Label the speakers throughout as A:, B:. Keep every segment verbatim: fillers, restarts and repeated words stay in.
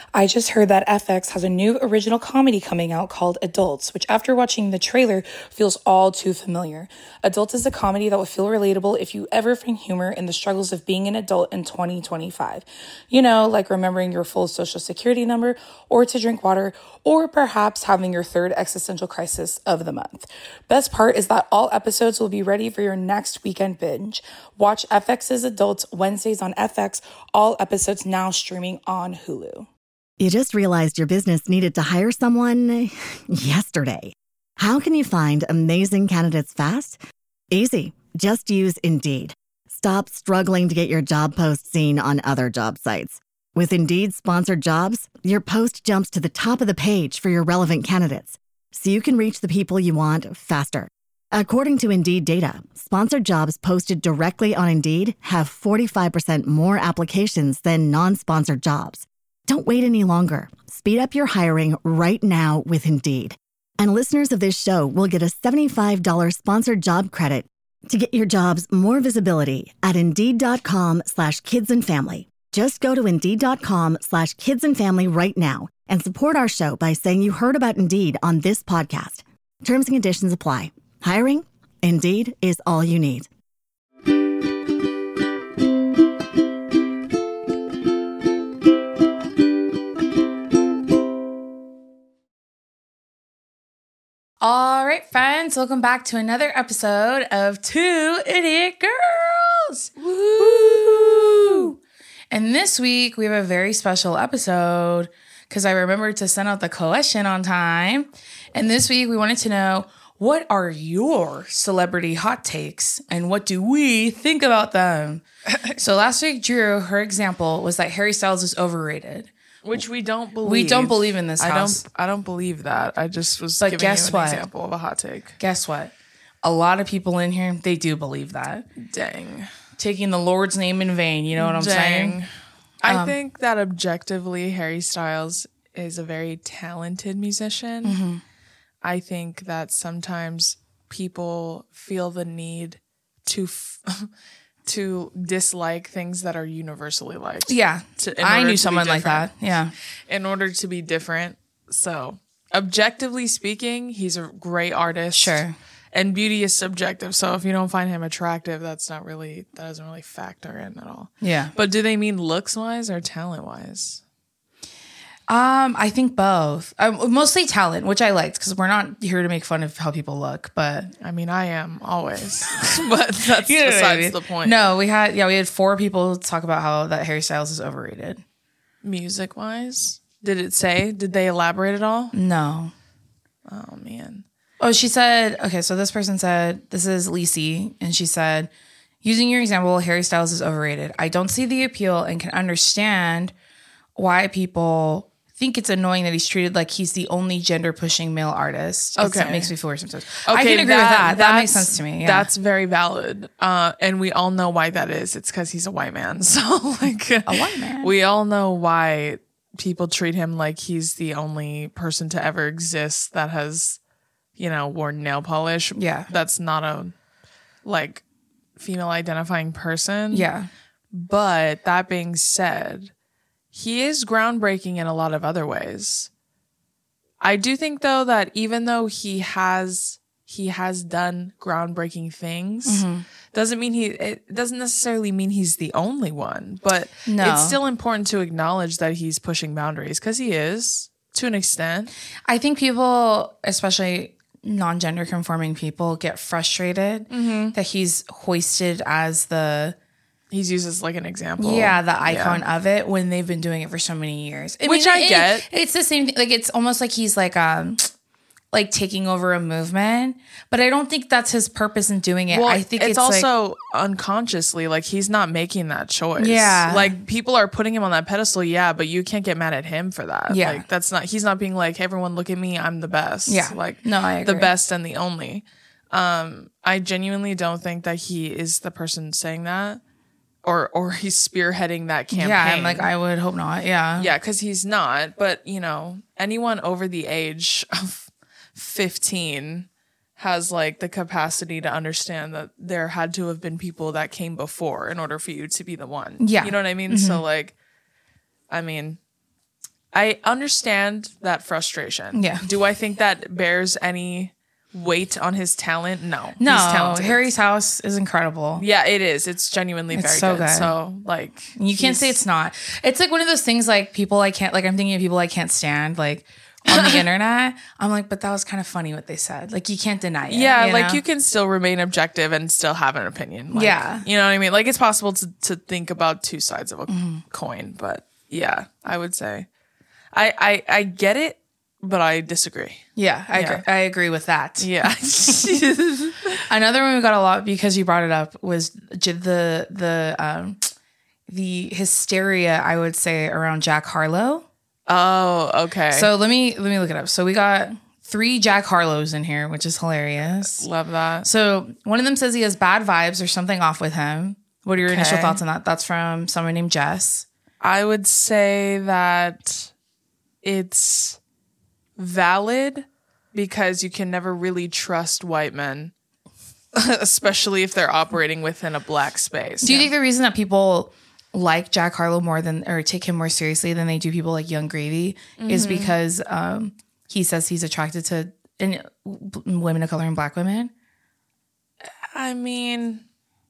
A: I just heard that F X has a new original comedy coming out called Adults, which after watching the trailer feels all too familiar. Adults is a comedy that will feel relatable if you ever find humor in the struggles of being an adult in twenty twenty-five. You know, like remembering your full social security number, or to drink water, or perhaps having your third existential crisis of the month. Best part is that all episodes will be ready for your next weekend binge. Watch F X's Adults Wednesdays on F X, all episodes now streaming on Hulu.
B: You just realized your business needed to hire someone yesterday. How can you find amazing candidates fast? Easy. Just use Indeed. Stop struggling to get your job post seen on other job sites. With Indeed sponsored jobs, your post jumps to the top of the page for your relevant candidates, so you can reach the people you want faster. According to Indeed data, sponsored jobs posted directly on Indeed have forty-five percent more applications than non-sponsored jobs. Don't wait any longer. Speed up your hiring right now with Indeed. And listeners of this show will get a seventy-five dollars sponsored job credit to get your jobs more visibility at Indeed.com slash kids and family. Just go to Indeed.com slash kids and family right now and support our show by saying you heard about Indeed on this podcast. Terms and conditions apply. Hiring? Indeed is all you need.
A: All right, friends, welcome back to another episode of Two Idiot Girls. Woo! And this week we have a very special episode because I remembered to send out the question on time. And this week we wanted to know, what are your celebrity hot takes and what do we think about them? So last week, Drew, her example was that Harry Styles is overrated.
C: Which we don't believe.
A: We don't believe in this
C: I
A: house.
C: don't. I don't believe that. I just was
A: But
C: giving
A: guess
C: you an
A: what?
C: example of a hot take.
A: Guess what? A lot of people in here, they do believe that.
C: Dang.
A: Taking the Lord's name in vain. You know what I'm
C: Dang.
A: saying?
C: I
A: Um,
C: think that objectively, Harry Styles is a very talented musician.
A: Mm-hmm.
C: I think that sometimes people feel the need to f- to dislike things that are universally liked.
A: Yeah.
C: To- in
A: I
C: order
A: knew
C: to be
A: someone like that.
C: different.
A: Yeah.
C: In order to be different. So, objectively speaking, he's a great artist.
A: Sure.
C: And beauty is subjective. So if you don't find him attractive, that's not really, that doesn't really factor in at all.
A: Yeah.
C: But do they mean looks wise or talent wise?
A: Um, I think both. Um, mostly talent, which I liked because we're not here to make fun of how people look, but
C: I mean, I am always, but that's
A: you know what
C: besides
A: I mean?
C: the point.
A: No, we had, yeah, we had four people talk about how that Harry Styles is overrated.
C: Music wise, did it say? Did they elaborate at all?
A: No.
C: Oh man.
A: Oh, she said, okay, so this person said, this is Lisi, and she said, using your example, Harry Styles is overrated. I don't see the appeal and can understand why people think it's annoying that he's treated like he's the only gender-pushing male artist.
C: Okay.
A: That makes me feel worse sometimes.
C: Okay,
A: I can agree with that. That makes sense to me. Yeah.
C: That's very valid. Uh, and we all know why that is. It's because he's a white man. So, like,
A: a white man.
C: We all know why people treat him like he's the only person to ever exist that has, you know, worn nail polish.
A: Yeah.
C: That's not a, like, female identifying person.
A: Yeah.
C: But that being said, he is groundbreaking in a lot of other ways. I do think though that even though he has he has done groundbreaking things,
A: Mm-hmm.
C: doesn't mean he it doesn't necessarily mean he's the only one. But
A: No.
C: it's still important to acknowledge that he's pushing boundaries because he is to an extent.
A: I think people, especially non-gender conforming people, get frustrated that he's hoisted as the
C: He's used as like an example.
A: yeah the icon
C: Yeah.
A: of it when they've been doing it for so many years.
C: Which I
A: it-
C: get.
A: It's the same thing. Like it's almost like he's like um like taking over a movement, but I don't think that's his purpose in doing it.
C: Well,
A: I think
C: it's,
A: it's,
C: also
A: like,
C: unconsciously like he's not making that choice.
A: Yeah.
C: Like people are putting him on that pedestal, yeah, but you can't get mad at him for that.
A: Yeah.
C: Like that's not he's not being like, hey, everyone look at me, I'm the best.
A: Yeah.
C: Like
A: No, I
C: the
A: agree.
C: best and the only. Um, I genuinely don't think that he is the person saying that. Or or he's spearheading that campaign.
A: yeah, I'm like I would hope not. Yeah,
C: Yeah, because he's not. But, you know, anyone over the age of fifteen has like the capacity to understand that there had to have been people that came before in order for you to be the one.
A: Yeah.
C: You know what I mean? So like, I mean, I understand that frustration.
A: Yeah.
C: Do I think that bears any weight on his talent? No.
A: No,
C: He's talented.
A: Harry's house is incredible.
C: Yeah, it is. It's genuinely
A: It's
C: very
A: so
C: good.
A: good.
C: So, like,
A: You can't
C: he's-
A: say it's not. It's like one of those things like people I can't, like I'm thinking of people I can't stand, like on the internet. I'm like, but that was kind of funny what they said. Like you can't deny it.
C: Yeah,
A: you
C: like
A: know?
C: you can still remain objective and still have an opinion. Like,
A: Yeah.
C: You know what I mean? Like it's possible to, to think about two sides of a
A: Mm-hmm.
C: coin, but yeah, I would say I, I I get it, but I disagree.
A: Yeah, I,
C: Yeah.
A: Agree, I agree with that.
C: Yeah.
A: Another one we got a lot because you brought it up was j- the the um the hysteria, I would say, around Jack Harlow.
C: Oh, okay.
A: So let me let me look it up. So we got three Jack Harlows in here, which is hilarious.
C: love that.
A: So one of them says he has bad vibes or something off with him. What are your initial
C: Okay.
A: thoughts on that? That's from someone named Jess.
C: I would say that it's valid because you can never really trust white men, especially if they're operating within a black space.
A: Do you think the reason that people like Jack Harlow more than, or take him more seriously than they do people like Young Gravy, is
C: Mm-hmm.
A: because um, he says he's attracted to in, women of color and black women?
C: I mean,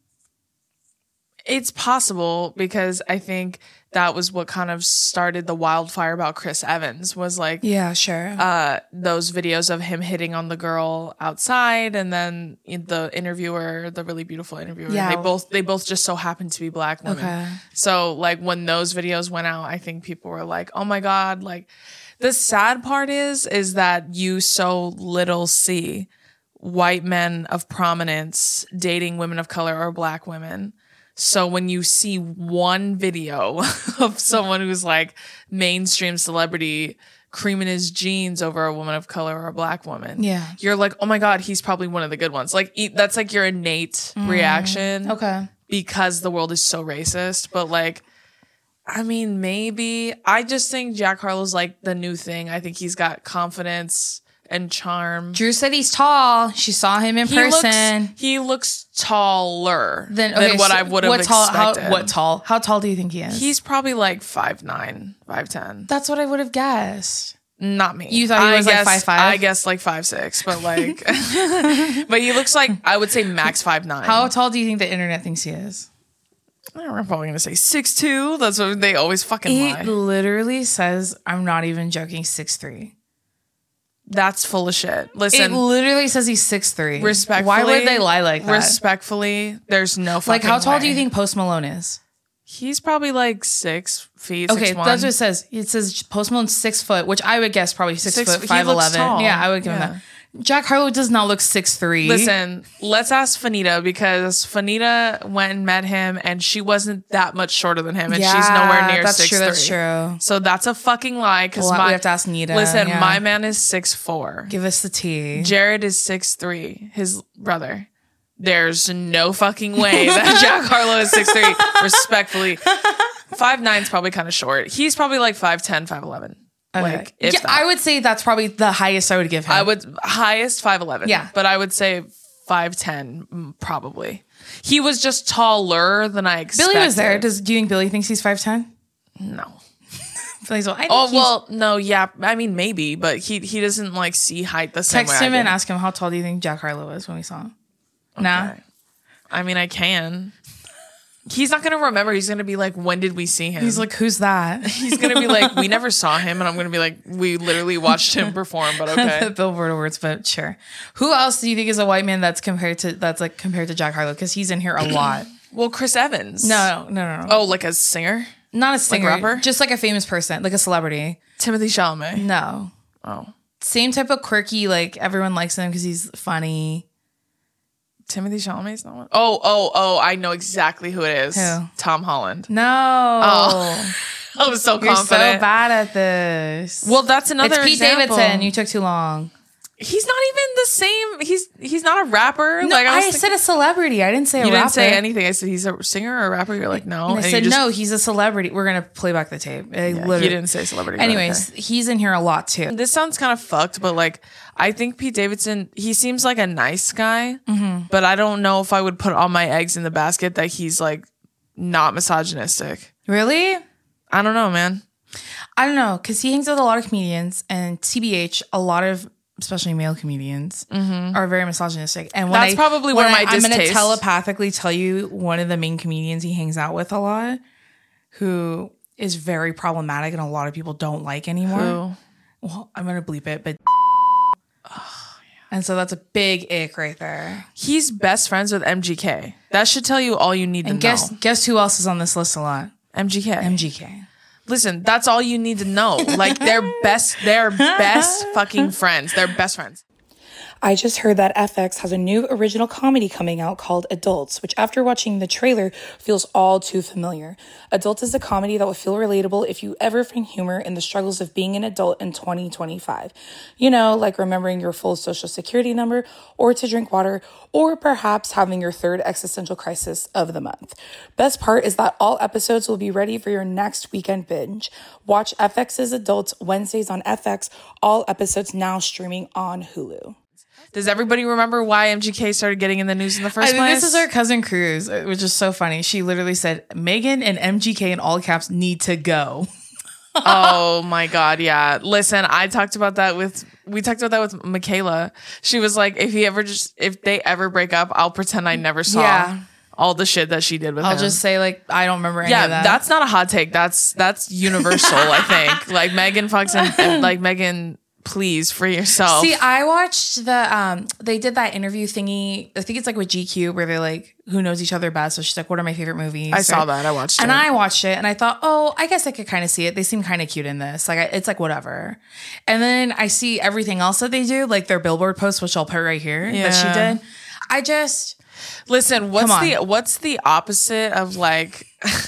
C: it's possible because I think that was what kind of started the wildfire about Chris Evans was like
A: Yeah, sure.
C: uh, those videos of him hitting on the girl outside, and then the interviewer, the really beautiful interviewer,
A: Yeah.
C: they both they both just so happened to be black women.
A: Okay.
C: So like when those videos went out, I think people were like, "Oh my god!" Like the sad part is is that you so little see white men of prominence dating women of color or black women. So when you see one video of someone who's like mainstream celebrity creaming his jeans over a woman of color or a black woman,
A: Yeah.
C: you're like, oh my God, he's probably one of the good ones. Like e- that's like your innate reaction.
A: Mm, Okay.
C: Because the world is so racist. But like, I mean, maybe I just think Jack Harlow's like the new thing. I think he's got confidence and charm.
A: Drew said he's tall. She saw him in
C: He
A: person.
C: looks, he looks taller
A: Then
C: than
A: okay,
C: what
A: so
C: I would have
A: what tall,
C: expected.
A: How, what tall? How tall do you think he is?
C: He's probably like five nine, five ten.
A: That's what I would have guessed.
C: Not me.
A: You thought he
C: I
A: was, like,
C: guess-
A: five five?
C: I guess like five six, but like, but he looks like I would say max five nine.
A: How tall do you think the internet thinks he is?
C: I'm probably gonna say six two. That's what they always fucking
A: It
C: lie.
A: literally says, I'm not even joking, six three.
C: That's full of shit. Listen,
A: It literally says he's six three.
C: respectfully,
A: Why would they lie like that?
C: Respectfully, there's no fucking
A: like, how tall
C: way.
A: do you think Post Malone is?
C: He's probably like six feet.
A: Okay,
C: six, one.
A: that's what it says. It says Post Malone's six foot, which I would guess probably six,
C: Six-
A: foot,
C: he
A: five
C: looks
A: eleven.
C: tall.
A: Yeah, I would give
C: Yeah.
A: him that. Jack Harlow does not look six three.
C: Listen, let's ask Fanita because Fanita went and met him and she wasn't that much shorter than him and she's nowhere near
A: that's
C: six
A: true.
C: three.
A: That's true.
C: So that's a fucking lie because
A: Well,
C: my
A: we have to ask Nita.
C: Listen,
A: yeah.
C: my man is six four.
A: Give us the tea.
C: Jared is six three. His brother. There's no fucking way that Jack Harlow is six three. Respectfully, five nine is probably kind of short. He's probably like five ten, five eleven.
A: Okay.
C: Like if
A: yeah,
C: that.
A: I would say that's probably the highest I would give him.
C: I would highest five eleven.
A: Yeah.
C: But I would say five ten mm, probably. He was just taller than I expected.
A: Billy was there. Does do you think Billy thinks he's five ten?
C: no.
A: Billy's well, I think
C: Oh
A: he's-
C: well, no, yeah. I mean maybe, but he he doesn't like see height the same
A: text
C: way
A: him
C: I
A: and
C: do.
A: ask him how tall do you think Jack Harlow is when we saw him? Nah.
C: Okay. I mean I can. He's not gonna remember. He's gonna be like, when did we see him?
A: He's like, who's that?
C: He's gonna be like, we never saw him, and I'm gonna be like, we literally watched him perform, but
A: the
C: okay.
A: Billboard Awards, but sure. Who else do you think is a white man that's compared to that's like compared to Jack Harlow? Because he's in here a lot.
C: Well, Chris Evans.
A: No, no, no, no.
C: Oh, like a singer?
A: Not a singer,
C: rapper?
A: just like a famous person, like a celebrity.
C: Timothy Chalamet.
A: No,
C: Oh.
A: same type of quirky. Like everyone likes him because he's funny.
C: Timothy Chalamet's not one. Oh, oh, oh! I know exactly who it is.
A: Who?
C: Tom Holland.
A: No,
C: Oh, I was so
A: you're so
C: confident.
A: bad at this.
C: Well, that's another
A: it's Pete
C: example.
A: Davidson. You took too long.
C: He's not even the same. He's he's not a rapper.
A: No,
C: like
A: I,
C: was thinking-
A: said a celebrity. I didn't say a
C: you
A: rapper.
C: didn't say anything. I said he's a singer or a rapper. You're like no.
A: And I
C: And
A: said
C: you just-
A: no. He's a celebrity. We're gonna play back the tape. I
C: Yeah,
A: literally-
C: he didn't say celebrity. but
A: Anyways,
C: okay.
A: he's in here a lot too.
C: This sounds kind of fucked, but like I think Pete Davidson, he seems like a nice guy,
A: Mm-hmm.
C: but I don't know if I would put all my eggs in the basket that he's like not misogynistic.
A: Really?
C: I don't know, man.
A: I don't know, because he hangs with a lot of comedians, and T B H, a lot of, especially male comedians, mm-hmm. are very misogynistic. And when
C: that's
A: I,
C: probably
A: when
C: where
A: I,
C: my
A: I'm
C: distaste.
A: going to telepathically tell you one of the main comedians he hangs out with a lot, who is very problematic and a lot of people don't like anymore.
C: Who?
A: Well, I'm going to bleep it, but oh, yeah. And so that's a big ick right there.
C: He's best friends with M G K. That should tell you all you need
A: and
C: to
A: guess,
C: know.
A: Guess who else is on this list a lot?
C: M G K.
A: M G K.
C: Listen, that's all you need to know. Like, they're best, they're best fucking friends. They're best friends.
A: I just heard that F X has a new original comedy coming out called Adults, which after watching the trailer feels all too familiar. Adults is a comedy that will feel relatable if you ever find humor in the struggles of being an adult in twenty twenty-five. You know, like remembering your full social security number, or to drink water, or perhaps having your third existential crisis of the month. Best part is that all episodes will be ready for your next weekend binge. Watch F X's Adults Wednesdays on F X, all episodes now streaming on Hulu.
C: Does everybody remember why M G K started getting in the news in the first
A: I mean,
C: place?
A: this is our cousin Cruz, which is so funny. She literally said, Megan and M G K in all caps need to go.
C: Oh my God, yeah. Listen, I talked about that with, we talked about that with Michaela. She was like, if he ever just, if they ever break up, I'll pretend I never saw
A: Yeah.
C: all the shit that she did with
A: I'll
C: him.
A: just say, like, I don't remember any
C: yeah,
A: of that.
C: that's not a hot take. That's, that's universal, I think. Like, Megan fucks and, and like, Megan, please, free yourself.
A: See, I watched the, um, they did that interview thingy, I think it's like with G Q, where they're like, who knows each other best? So she's like, what are my favorite movies?
C: I saw
A: Or-
C: that. I watched
A: And
C: it.
A: I watched it and I thought, oh, I guess I could kind of see it. They seem kind of cute in this. Like, I, it's like whatever. And then I see everything else that they do, like their billboard post, which I'll put right here, that she
C: Yeah.
A: did. I just,
C: Listen, what's
A: Come on.
C: the what's the opposite of like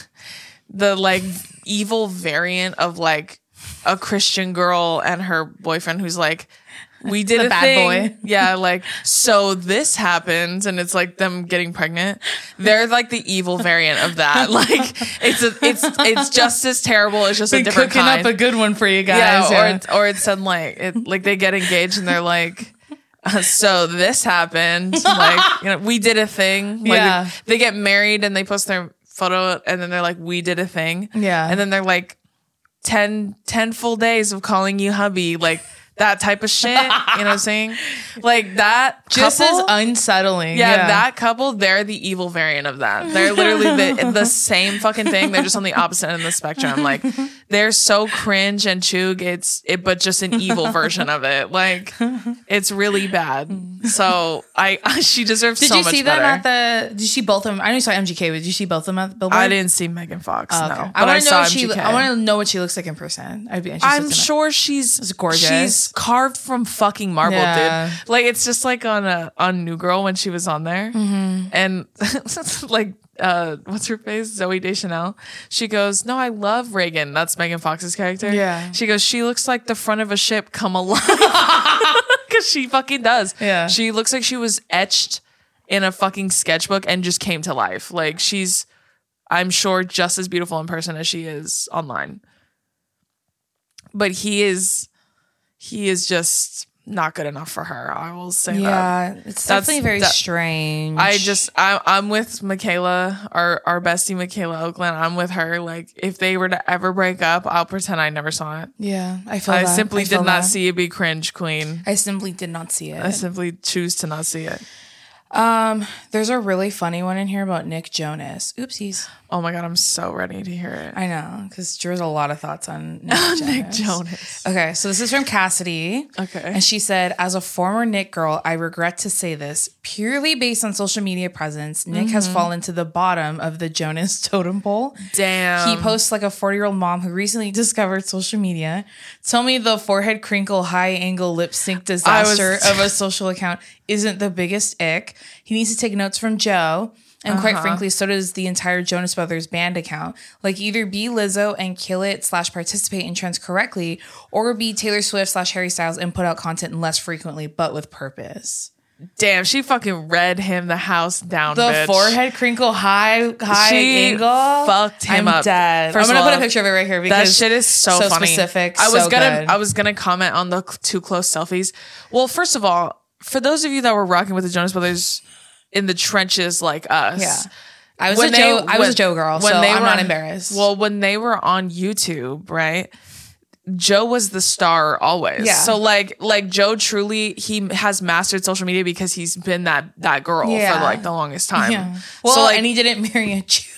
C: the like evil variant of like a Christian girl and her boyfriend who's like, we did
A: The
C: a
A: bad
C: thing.
A: boy.
C: Yeah, like, so this happens and it's like them getting pregnant. They're like the evil variant of that. Like, it's a, it's it's just as terrible. It's just
A: been
C: a different
A: cooking
C: kind.
A: up a good one for you guys.
C: Yeah,
A: Yeah.
C: or it's, or it's said like it, like they get engaged and they're like, uh, so this happened. Like, you know, we did a thing. Like,
A: Yeah.
C: they, they get married and they post their photo and then they're like, we did a thing.
A: Yeah.
C: And then they're like, ten, ten full days of calling you hubby, like that type of shit. You know what I'm saying? Like that
A: just
C: couple,
A: as unsettling.
C: yeah,
A: Yeah,
C: that couple, they're the evil variant of that. They're literally the, the same fucking thing. They're just on the opposite end of the spectrum. Like, they're so cringe and chug. It's it, but just an evil version of it. Like, it's really bad. So I, she deserves
A: Did
C: so
A: you
C: much
A: see
C: better.
A: them at the? Did you see both of them? I know you saw M G K, but did you see both of them at the billboard?
C: I didn't see Megan Fox.
A: Oh,
C: no,
A: okay.
C: but
A: I want to know.
C: saw
A: What she,
C: M G K.
A: I want to know what she looks like in person. I'd be interested.
C: I'm
A: to know.
C: sure she's
A: She's gorgeous.
C: She's carved from fucking marble,
A: Yeah.
C: dude. Like, it's just like on a on New Girl when she was on there,
A: Mm-hmm.
C: and like uh, what's her face, Zoe Deschanel. She goes, "No, I love Reagan." That's Megan Fox's character.
A: Yeah.
C: She goes, "She looks like the front of a ship come alive," because she fucking does.
A: Yeah.
C: She looks like she was etched in a fucking sketchbook and just came to life. Like, she's, I'm sure, just as beautiful in person as she is online. But he is, he is just not good enough for her. I will say that.
A: Yeah, it's
C: That's-
A: definitely very
C: that-
A: strange.
C: I just, I, I'm with Michaela, our, our bestie Michaela Oakland. I'm with her. Like, if they were to ever break up, I'll pretend I never saw it.
A: yeah, I feel.
C: I
A: that.
C: simply
A: I feel
C: did not
A: that.
C: see you be cringe queen.
A: I simply did not see
C: I
A: it.
C: simply choose to not see it.
A: Um, there's a really funny one in here about Nick Jonas. Oopsies.
C: Oh my God, I'm so ready to hear it.
A: I know, because Drew has a lot of thoughts on Nick Jonas.
C: Nick Jonas.
A: Okay, so this is from Cassidy.
C: Okay.
A: And she said, as a former Nick girl, I regret to say this. Purely based on social media presence, Nick has fallen to the bottom of the Jonas totem pole.
C: Damn.
A: He posts like a forty-year-old mom who recently discovered social media. Tell me the forehead crinkle, high angle lip sync disaster
C: was-
A: of a social account isn't the biggest ick. He needs to take notes from Joe. And quite
C: Uh-huh.
A: frankly, so does the entire Jonas Brothers band account. Like, either be Lizzo and kill it slash participate in trends correctly, or be Taylor Swift slash Harry Styles and put out content less frequently, but with purpose.
C: Damn, she fucking read him the house down.
A: The
C: bitch.
A: forehead crinkle, high high
C: She
A: angle,
C: fucked him
A: I'm
C: up.
A: dead.
C: First
A: I'm
C: of
A: gonna put
C: all,
A: a picture of it right here
C: That
A: because
C: shit is so,
A: so
C: funny.
A: specific.
C: I was
A: so
C: gonna,
A: good.
C: I was gonna comment on the too close selfies. Well, first of all, for those of you that were rocking with the Jonas Brothers in the trenches like us,
A: Yeah. I was
C: when
A: a
C: they-
A: Joe. I was
C: when-
A: a Joe girl,
C: when
A: so
C: they
A: I'm
C: were-
A: not embarrassed.
C: Well, when they were on YouTube, right? Joe was the star always.
A: Yeah.
C: So like like Joe truly he has mastered social media because he's been that that girl
A: Yeah.
C: for like the longest time.
A: Yeah. Well,
C: so like,
A: and he didn't marry a Jew.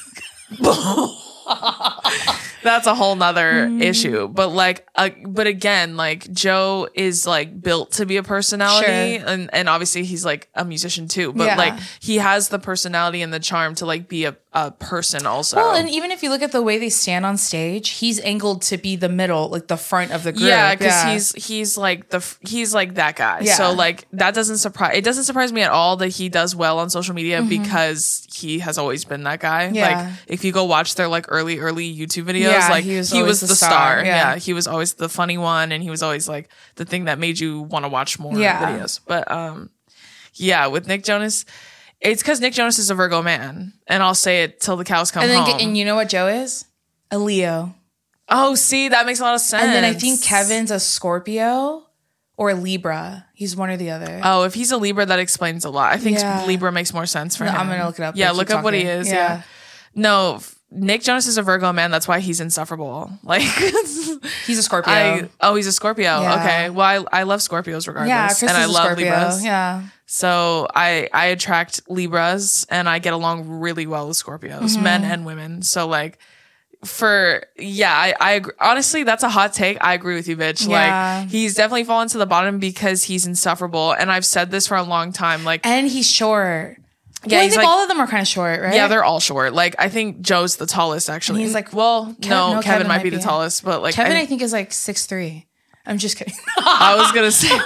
C: that's a whole nother
A: Mm.
C: issue. But like, uh, but again, like Joe is like built to be a personality,
A: Sure.
C: and and obviously he's like a musician too. But
A: Yeah.
C: like he has the personality and the charm to like be a, a person also.
A: Well, and even if you look at the way they stand on stage, he's angled to be the middle, like the front of the group.
C: yeah, because he's he's like the f- he's like that guy.
A: Yeah.
C: So like that doesn't surprise. It doesn't surprise me at all that he does well on social media because he has always been that guy.
A: Mm-hmm. Yeah.
C: Like if you go watch their like early early YouTube videos,
A: Yeah,
C: like
A: he
C: he
A: was
C: was,
A: always
C: the,
A: the
C: star.
A: star.
C: Yeah.
A: Yeah.
C: he was always the funny one, and he was always like the thing that made you want to watch more
A: Yeah.
C: videos. But um, yeah, with Nick Jonas. It's because Nick Jonas is a Virgo man, and I'll say it till the cows come
A: and then
C: home.
A: and you know what Joe is? A Leo.
C: oh, see, that makes a lot of sense.
A: And then I think Kevin's a Scorpio or a Libra. He's one or the other.
C: Oh, if he's a Libra, that explains a lot. I think
A: Yeah.
C: Libra makes more sense for
A: No,
C: him.
A: I'm gonna look it up.
C: Yeah,
A: Keep
C: look up what he
A: talking.
C: is. Yeah.
A: Yeah.
C: No, f- Nick Jonas is a Virgo man. That's why he's insufferable. Like,
A: He's a Scorpio.
C: I oh, he's a Scorpio.
A: Yeah.
C: Okay, well, I, I love Scorpios regardless,
A: yeah, Chris
C: and I
A: is a
C: love
A: Scorpio.
C: Libras.
A: Yeah.
C: So I I attract Libras, and I get along really well with Scorpios,
A: Mm-hmm.
C: men and women. So like. For yeah, I, I agree. Honestly, that's a hot take. I agree with you, bitch.
A: Yeah.
C: Like he's definitely fallen to the bottom because he's insufferable, and I've said this for a long time. Like
A: And he's short.
C: Yeah,
A: Well, I
C: he's
A: think
C: like-
A: all of them are kind of short, right?
C: yeah, they're all short. Like I think Joe's the tallest actually.
A: And he's like-
C: well,
A: Kev-
C: no,
A: no,
C: Kevin,
A: Kevin
C: might
A: might
C: be the
A: be.
C: tallest, but like
A: Kevin, I,
C: I,
A: think, is like six three. I'm just kidding.
C: I was gonna say,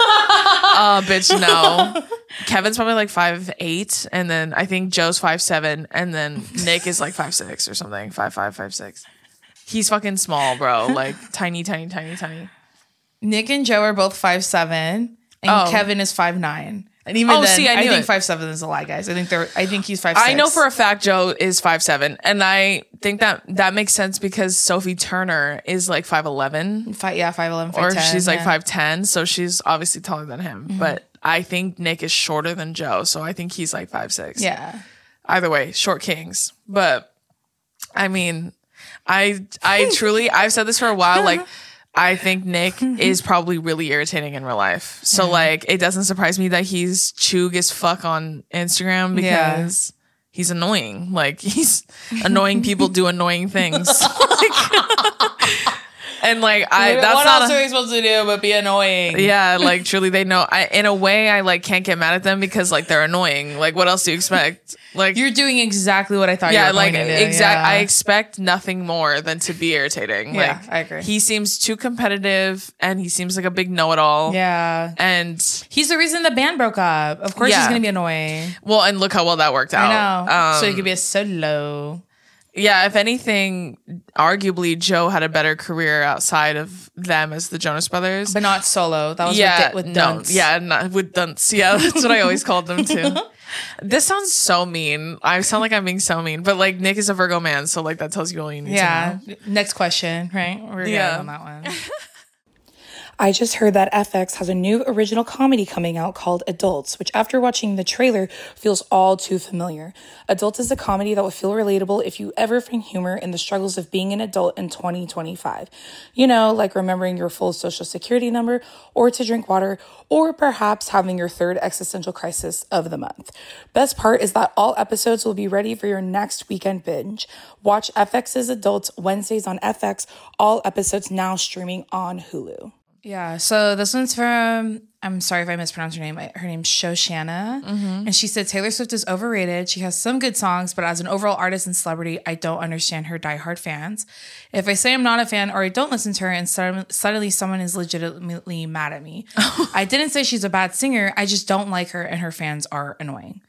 C: uh, bitch, no. Kevin's probably like five eight, and then I think Joe's five seven, and then Nick is like five six or something, five five, five six. He's fucking small, bro. Like tiny, tiny, tiny, tiny.
A: Nick and Joe are both five seven, and
C: Oh.
A: Kevin is five nine. And even
C: Oh,
A: then,
C: see, I
A: I,
C: knew
A: think
C: it.
A: five seven is a lie, guys. I think they're. I think he's five six.
C: I know for a fact Joe is five seven, and I think that that makes sense because Sophie Turner is like five eleven.
A: five, yeah, five eleven,
C: Or
A: five ten.
C: she's like
A: yeah.
C: five ten, so she's obviously taller than him.
A: Mm-hmm.
C: But I think Nick is shorter than Joe, so I think he's like five six.
A: Yeah.
C: Either way, short kings. But I mean, I I truly I've said this for a while. Like I think Nick is probably really irritating in real life. So like it doesn't surprise me that he's chug as fuck on Instagram because he's annoying. Like he's annoying people do annoying things. Like, and like I that's
A: what
C: not
A: else
C: a-
A: are we supposed to do but be annoying?
C: yeah, like truly they know. I in a way I like can't get mad at them because like they're annoying. Like what else do you expect? Like
A: You're doing exactly what I thought.
C: yeah,
A: you were
C: like
A: going to do.
C: exact.
A: Yeah.
C: I expect nothing more than to be irritating.
A: Yeah,
C: like
A: I agree.
C: He seems too competitive, and he seems like a big know-it-all.
A: yeah.
C: And
A: He's the reason the band broke up. Of course,
C: Yeah.
A: he's gonna be annoying.
C: well, and look how well that worked out.
A: I know.
C: Um,
A: so he could be a solo.
C: yeah, if anything, arguably Joe had a better career outside of them as the Jonas Brothers.
A: But not solo. That was
C: yeah,
A: with, with
C: no,
A: Dunce.
C: yeah, not with dunce. Yeah, that's what I always called them too. This sounds so mean. I sound like I'm being so mean, but like Nick is a Virgo man, so like that tells you all you need
A: Yeah.
C: to know.
A: Next question, right? We're good
C: Yeah.
A: on that one.
D: I just heard that F X has a new original comedy coming out called Adults, which after watching the trailer feels all too familiar. Adults is a comedy that will feel relatable if you ever find humor in the struggles of being an adult in twenty twenty-five. You know, like remembering your full social security number or to drink water, or perhaps having your third existential crisis of the month. Best part is that all episodes will be ready for your next weekend binge. Watch F X's Adults Wednesdays on F X, all episodes now streaming on Hulu.
A: Yeah, so this one's from, I'm sorry if I mispronounced her name. Her name's Shoshana. And she said, Taylor Swift is overrated. She has some good songs, but as an overall artist and celebrity, I don't understand her diehard fans. If I say I'm not a fan or I don't listen to her and sudden- suddenly someone is legitimately mad at me. I didn't say she's a bad singer. I just don't like her and her fans are annoying.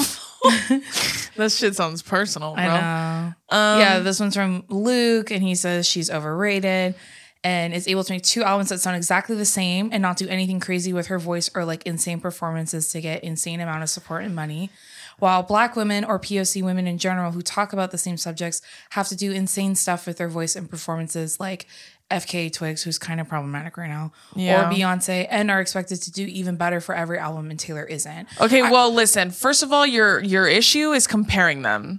C: This shit sounds personal, bro.
A: I know. yeah, this one's from Luke, and he says she's overrated and is able to make two albums that sound exactly the same and not do anything crazy with her voice or like insane performances to get insane amount of support and money. While Black women or P O C women in general who talk about the same subjects have to do insane stuff with their voice and performances, like F K Twigs, who's kind of problematic right now,
C: Yeah.
A: or Beyonce, and are expected to do even better for every album, and Taylor isn't.
C: Okay, well, listen. First of all, your your issue is comparing them.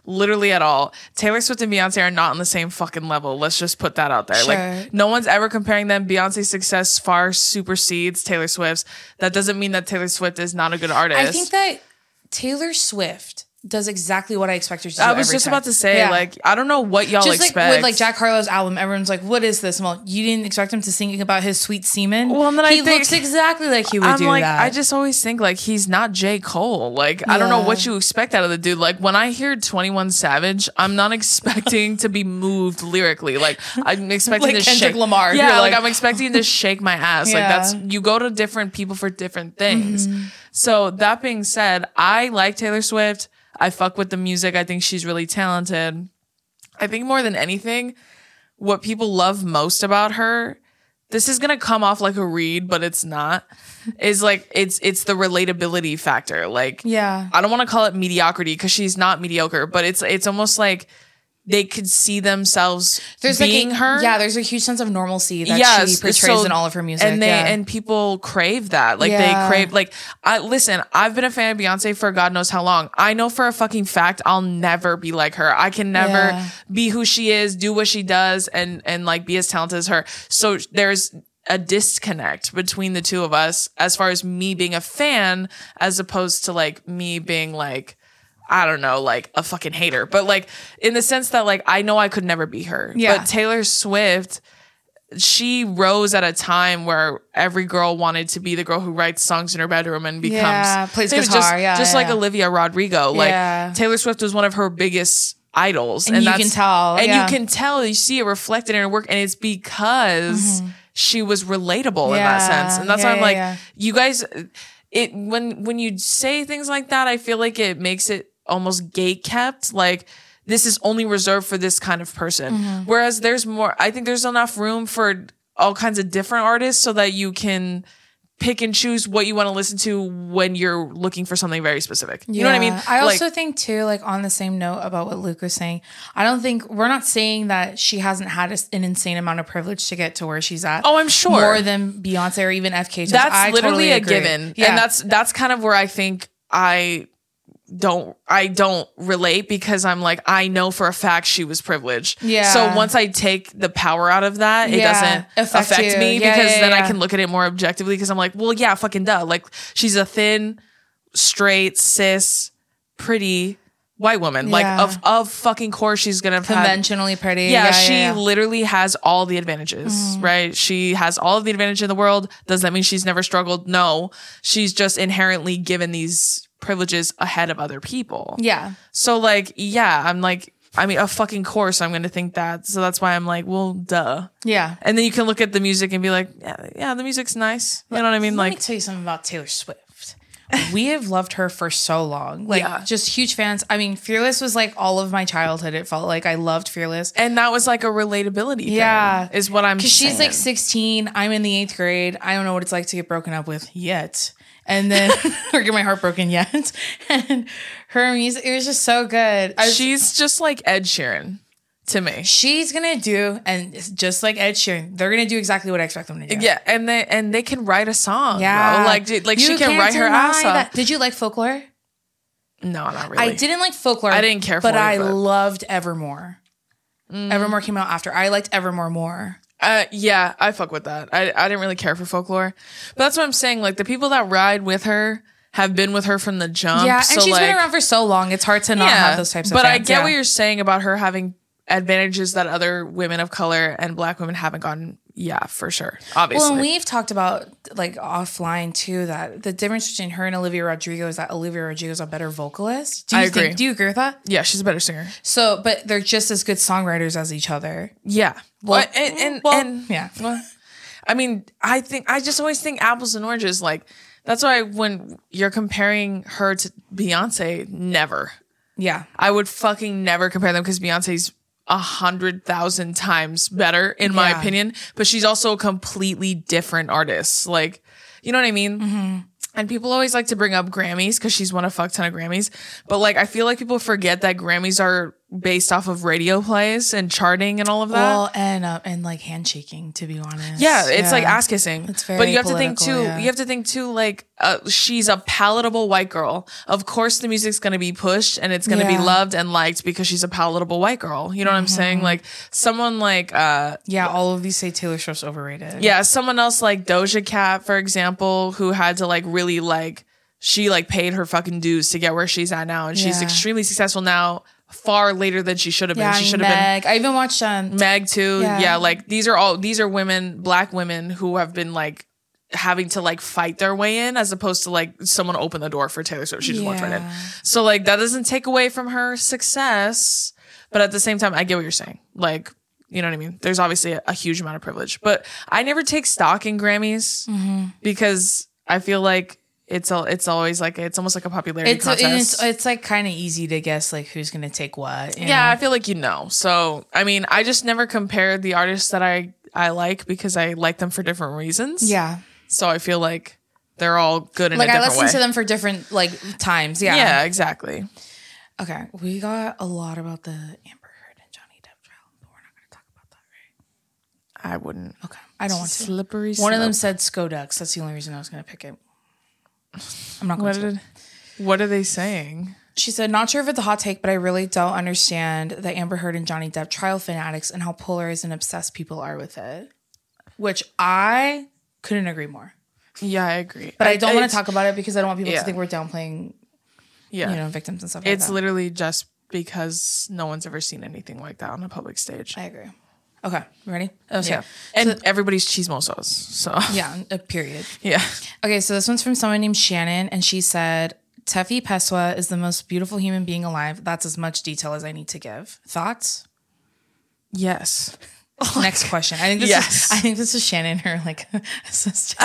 C: literally at all. Taylor Swift and Beyonce are not on the same fucking level. Let's just put that out there.
A: Sure.
C: Like, no one's ever comparing them. Beyonce's success far supersedes Taylor Swift's. That doesn't mean that Taylor Swift is not a good artist.
A: I think that Taylor Swift does exactly what I expect her to do.
C: I was
A: every
C: just
A: time.
C: about to say,
A: Yeah.
C: like, I don't know what y'all
A: Just
C: expect.
A: like with like Jack Harlow's album, everyone's like, "What is this?" Well, you didn't expect him to sing about his sweet semen.
C: Well, and then I
A: he
C: think-
A: looks exactly like he would
C: I'm
A: do
C: like,
A: that.
C: I just always think like he's not J. Cole. Like, I don't know
A: Yeah.
C: what you expect out of the dude. Like, when I hear twenty-one Savage, I'm not expecting to be moved lyrically. Like, I'm expecting
A: Like
C: to
A: Kendrick
C: shake
A: Lamar.
C: Yeah,
A: You're
C: like,
A: like-
C: I'm expecting to shake my ass. Like,
A: Yeah.
C: that's you go to different people for different things.
A: Mm-hmm.
C: So that being said, I like Taylor Swift. I fuck with the music. I think she's really talented. I think more than anything, what people love most about her, this is gonna come off like a read, but it's not, is like it's it's the relatability factor. Like,
A: Yeah.
C: I don't want to call it mediocrity because she's not mediocre, but it's it's almost like they could see themselves
A: there's
C: being
A: like a,
C: her.
A: Yeah, there's a huge sense of normalcy that
C: Yes,
A: she portrays
C: so-
A: in all of her music.
C: and they
A: yeah.
C: and people crave that. Like
A: Yeah.
C: they crave like I listen, I've been a fan of Beyonce for God knows how long. I know for a fucking fact I'll never be like her. I can never
A: Yeah.
C: be who she is, do what she does, and and like be as talented as her. So there's a disconnect between the two of us as far as me being a fan as opposed to like me being like, I don't know, like a fucking hater. But like in the sense that like I know I could never be her.
A: Yeah.
C: But Taylor Swift, she rose at a time where every girl wanted to be the girl who writes songs in her bedroom and becomes
A: Yeah, plays
C: it was
A: guitar,
C: just,
A: yeah,
C: just
A: yeah,
C: like
A: yeah.
C: Olivia Rodrigo. Like
A: Yeah.
C: Taylor Swift was one of her biggest idols,
A: And you
C: that's-
A: can tell,
C: and
A: yeah.
C: you can tell, you see it reflected in her work, and it's because she was relatable in that
A: Yeah,
C: sense, and that's
A: yeah,
C: why I'm
A: yeah,
C: like,
A: yeah.
C: you guys, it when when you say things like that, I feel like it makes it almost gate kept, like this is only reserved for this kind of person.
A: Mm-hmm.
C: Whereas there's more, I think there's enough room for all kinds of different artists so that you can pick and choose what you want to listen to when you're looking for something very specific. You know what I mean?
A: Yeah. I
C: Like-
A: also think too, like on the same note about what Luke was saying, I don't think we're not saying that she hasn't had a, an insane amount of privilege to get to where she's at.
C: Oh, I'm sure.
A: more than Beyonce or even F K. Just,
C: that's
A: I
C: literally
A: totally
C: a
A: agree.
C: given.
A: Yeah.
C: And that's that's kind of where I think I don't I don't relate because I'm like, I know for a fact she was privileged.
A: Yeah.
C: So once I take the power out of that, it
A: Yeah.
C: doesn't
A: Affect
C: affect,
A: you.
C: me
A: Yeah,
C: because
A: yeah,
C: then I
A: yeah.
C: can look at it more objectively because I'm like, well, yeah, fucking duh. Like she's a thin, straight, cis, pretty white woman. Like
A: Yeah.
C: of of fucking course she's gonna have had-
A: Conventionally pretty.
C: yeah,
A: Yeah,
C: she
A: yeah, yeah.
C: literally has all the advantages, right? She has all of the advantage in the world. Does that mean she's never struggled? No. She's just inherently given these privileges ahead of other people.
A: Yeah.
C: So like, yeah, I'm like, I mean, a fucking course I'm going to think that. So that's why I'm like, well, duh.
A: Yeah.
C: And then you can look at the music and be like, yeah, yeah the music's nice. You know what I mean?
A: Let
C: Like,
A: me tell you something about Taylor Swift. We have loved her for so long. Like,
C: Yeah.
A: just huge fans. I mean, Fearless was like all of my childhood. It felt like I loved Fearless.
C: and that was like a relatability
A: Yeah.
C: thing, is what I'm
A: Because
C: saying.
A: she's like sixteen. I'm in the eighth grade. I don't know what it's like to get broken up with yet. And then, or get my heart broken yet. And her music, it was just so good. I was-
C: She's just like Ed Sheeran to me.
A: she's going to do, and it's just like Ed Sheeran, they're going to do exactly what I expect them to do.
C: Yeah, and they and they can write a song.
A: Yeah.
C: Yeah, like dude, like
A: You
C: she can
A: can't
C: write her
A: deny
C: ass
A: that.
C: off.
A: Did you like Folklore?
C: No, not really.
A: I didn't like Folklore.
C: I didn't care
A: but
C: for it,
A: I
C: but-
A: loved Evermore. Evermore came out after. I liked Evermore more.
C: Uh, yeah, I fuck with that. I I didn't really care for Folklore, but that's what I'm saying. Like the people that ride with her have been with her from the jump.
A: Yeah, and
C: so
A: she's
C: like,
A: been around for so long. It's hard to not have those types of
C: But I
A: fans.
C: get
A: Yeah.
C: what you're saying about her having advantages that other women of color and black women haven't gotten. Yeah, for sure. Obviously.
A: Well, and we've talked about like offline too that the difference between her and Olivia Rodrigo is that Olivia Rodrigo is a better vocalist. Do you
C: I
A: think,
C: agree.
A: Do you agree with that?
C: yeah, she's a better singer.
A: So, but they're just as good songwriters as each other.
C: Yeah.
A: Well,
C: Well, and, and,
A: well,
C: and
A: yeah.
C: well, I mean, I think I just always think apples and oranges. Like that's why when you're comparing her to Beyonce, never.
A: Yeah.
C: I would fucking never compare them because Beyonce's a hundred thousand times better in my
A: Yeah.
C: opinion, but she's also a completely different artist. Like, you know what I mean?
A: Mm-hmm.
C: And people always like to bring up Grammys because she's won a fuck ton of Grammys. But like, I feel like people forget that Grammys are based off of radio plays and charting and all of that.
A: Well, and uh, and like handshaking, to be honest.
C: Yeah, it's
A: yeah.
C: like ass kissing.
A: It's very
C: But you have to think
A: political,
C: too.
A: yeah.
C: You have to think too. Like, uh, she's a palatable white girl. Of course, the music's gonna be pushed and it's gonna
A: Yeah.
C: be loved and liked because she's a palatable white girl. You know what I'm saying? Like someone like, uh,
A: Yeah, all of these say Taylor Swift's overrated.
C: yeah, someone else like Doja Cat, for example, who had to like really like she like paid her fucking dues to get where she's at now, and she's
A: Yeah.
C: extremely successful now. Far later than she should have been.
A: Yeah,
C: She should have
A: Meg. I even watched um,
C: been Meg too.
A: Yeah.
C: Yeah. like these are all these are women, black women who have been like having to like fight their way in, as opposed to like someone open the door for Taylor Swift. She just walked right in.
A: Yeah.
C: So like that doesn't take away from her success, but at the same time, I get what you're saying. Like, you know what I mean? There's obviously a, a huge amount of privilege, but I never take stock in Grammys because I feel like it's a, it's always like it's almost like a popularity
A: it's, and
C: contest.
A: it's it's like kind of easy to guess like who's gonna take what. you
C: Yeah,
A: know?
C: I feel like you know. So, I mean, I just never compare the artists that I, I like because I like them for different reasons.
A: yeah.
C: So I feel like they're all good in
A: Like
C: a
A: I
C: different
A: listen
C: way.
A: to them for different like times. Yeah.
C: Yeah, exactly.
A: Okay, we got a lot about the Amber Heard and Johnny Depp trial, but we're not gonna talk about that, right?
C: I wouldn't.
A: Okay, I don't want to.
C: Slippery
A: One of them
C: slope.
A: said Skodux. That's the only reason I was gonna pick it. I'm not going
C: What
A: to.
C: did? What are they saying?
A: She said, not sure if it's a hot take, but I really don't understand the Amber Heard and Johnny Depp trial fanatics and how polarized and obsessed people are with it. Which I couldn't agree more.
C: Yeah, I agree.
A: But I, don't want
C: it's-
A: to talk about it because I don't want people
C: Yeah.
A: to think we're downplaying,
C: Yeah,
A: you know, victims and stuff like
C: it's
A: that.
C: literally just because no one's ever seen anything like that on a public stage.
A: I agree. Okay, you ready? Okay.
C: Yeah, and everybody's chismosos. So
A: Yeah, a period.
C: yeah.
A: Okay, so this one's from someone named Shannon, and she said, Tefi Pessoa is the most beautiful human being alive. That's as much detail as I need to give. Thoughts?
C: Yes.
A: Next question. I think this
C: Yes.
A: is I think this is Shannon, her like assistant.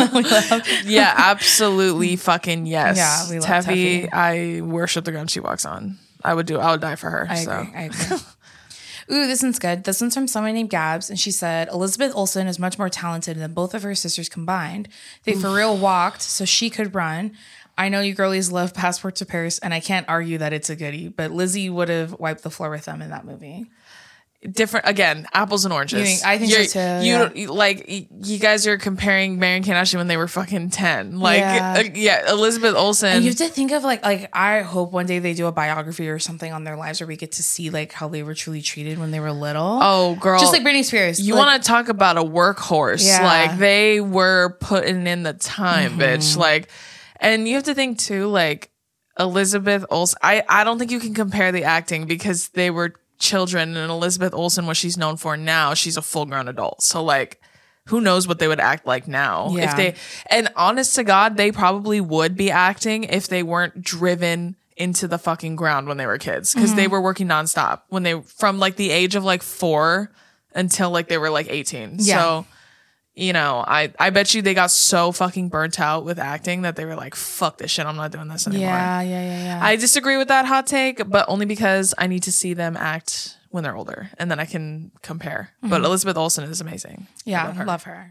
C: Yeah, absolutely fucking yes.
A: Yeah, we love
C: Tefi,
A: Tefi.
C: I worship the ground she walks on. I would do I would die for her.
A: I
C: so
A: agree. I agree. Ooh, this one's good. This one's from someone named Gabs, and she said Elizabeth Olsen is much more talented than both of her sisters combined. They for real walked so she could run. I know you girlies love Passport to Paris, and I can't argue that it's a goodie, but Lizzie would have wiped the floor with them in that movie.
C: different again, apples and oranges.
A: You think- I think
C: You're-
A: so too,
C: You
A: yeah.
C: don't you- like y- you guys are comparing Marion Kate Ashley when they were fucking ten. Like
A: Yeah.
C: uh, yeah, Elizabeth Olsen.
A: And you have to think of like like I hope one day they do a biography or something on their lives where we get to see like how they were truly treated when they were little.
C: oh girl,
A: just like Britney Spears.
C: You
A: Like,
C: want to talk about a workhorse?
A: Yeah.
C: Like they were putting in the time, bitch. Like, and you have to think too, like Elizabeth Olsen. I I don't think you can compare the acting because they were children, and Elizabeth Olsen, what she's known for now, she's a full grown adult. So like, who knows what they would act like now
A: Yeah.
C: if they? And honest to God, they probably would be acting if they weren't driven into the fucking ground when they were kids, because they were working nonstop when they from like the age of like four until like they were like eighteen.
A: Yeah.
C: So, you know, I, I bet you they got so fucking burnt out with acting that they were like, fuck this shit, I'm not doing this anymore.
A: Yeah, yeah, yeah, yeah.
C: I disagree with that hot take, but only because I need to see them act when they're older and then I can compare. But Elizabeth Olsen is amazing.
A: yeah,
C: I love her.
A: love her.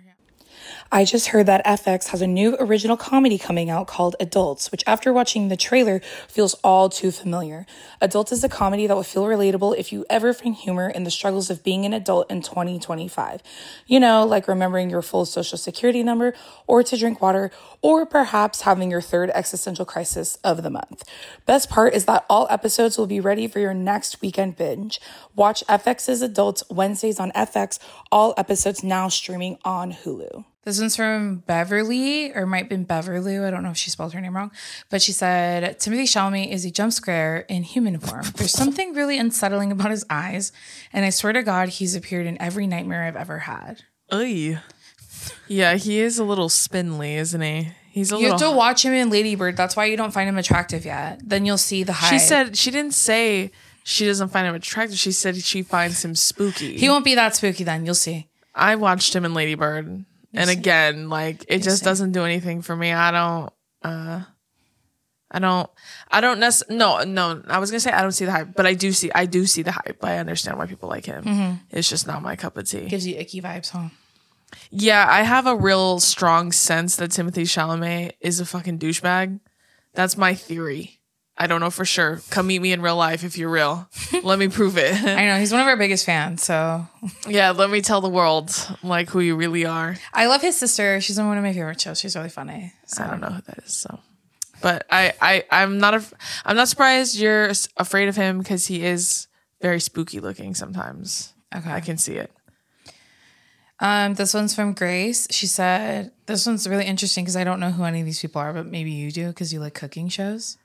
D: I just heard that F X has a new original comedy coming out called Adults, which after watching the trailer feels all too familiar. Adults is a comedy that will feel relatable if you ever find humor in the struggles of being an adult in twenty twenty-five. You know, like remembering your full social security number, or to drink water, or perhaps having your third existential crisis of the month. Best part is that all episodes will be ready for your next weekend binge. Watch F X's Adults Wednesdays on F X, all episodes now streaming on Hulu.
A: This one's from Beverly, or might have been Beverly. I don't know if she spelled her name wrong. But she said, Timothy Chalamet is a jump scare in human form. There's something really unsettling about his eyes. And I swear to God, he's appeared in every nightmare I've ever had.
C: Oy. Yeah, he is a little spindly, isn't he? He's a
A: You
C: little.
A: have to watch him in Lady Bird. That's why you don't find him attractive yet. Then you'll see the hype.
C: She said she didn't say she doesn't find him attractive. She said she finds him spooky.
A: he won't be that spooky then. You'll see.
C: I watched him in Lady Bird. And again, like it just doesn't do anything for me. I don't uh I don't I don't necess- no, no, I was gonna say I don't see the hype, but I do see I do see the hype. I understand why people like him. It's just not my cup of tea.
A: Gives you icky vibes, huh?
C: Yeah, I have a real strong sense that Timothy Chalamet is a fucking douchebag. That's my theory. I don't know for sure. Come meet me in real life if you're real. Let me prove it.
A: I know. He's one of our biggest fans, so.
C: Yeah, let me tell the world, like, who you really are.
A: I love his sister. She's on one of my favorite shows. She's really funny. So.
C: I don't know who that is, so. But I, I, I'm not, a, I'm not surprised you're afraid of him because he is very spooky looking sometimes.
A: Okay.
C: I can see it.
A: Um, this one's from Grace. She said, this one's really interesting because I don't know who any of these people are, but maybe you do because you like cooking shows.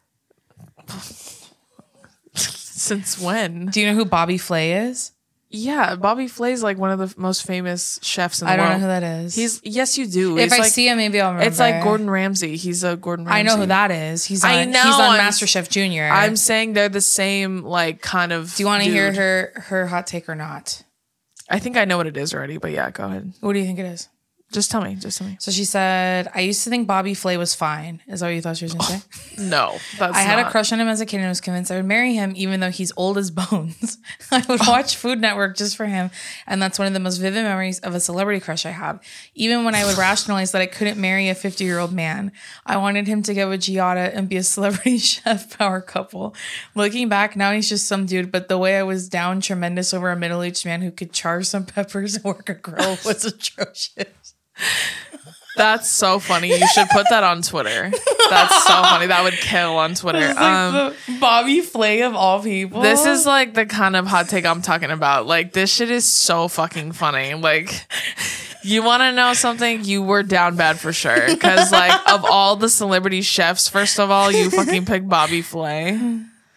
C: Since when?
A: Do you know who Bobby Flay is?
C: Yeah, Bobby Flay's like one of the most famous chefs in the
A: I don't
C: world.
A: know who that is.
C: He's yes, you do.
A: If
C: It's
A: I
C: like,
A: see him, maybe I'll remember.
C: It's like Gordon Ramsay. He's a Gordon Ramsay.
A: I know who that is. He's on,
C: I know,
A: he's on
C: I'm-
A: MasterChef Junior.
C: I'm saying they're the same, like, kind of.
A: Do you want to hear
C: dude.
A: her her hot take or not?
C: I think I know what it is already, but yeah, go ahead.
A: What do you think it is?
C: Just tell me. Just tell me.
A: So she said, I used to think Bobby Flay was fine. Is that what you thought she was going to say?
C: No, that's
A: I had
C: not.
A: a crush on him as a kid and was convinced I would marry him even though he's old as bones. I would watch Food Network just for him. And that's one of the most vivid memories of a celebrity crush I have. Even when I would rationalize that I couldn't marry a fifty-year-old man, I wanted him to get with Giada and be a celebrity chef power couple. Looking back, now he's just some dude, but the way I was down tremendous over a middle-aged man who could char some peppers and work a grill was atrocious.
C: That's so funny. You should put that on Twitter. That's so funny. That would kill on Twitter.
A: It's like
C: Um,
A: the Bobby Flay of all people.
C: this is like the kind of hot take I'm talking about. Like, this shit is so fucking funny. Like, you want to know something? You were down bad for sure. Because, like, of all the celebrity chefs, first of all, you fucking picked Bobby Flay.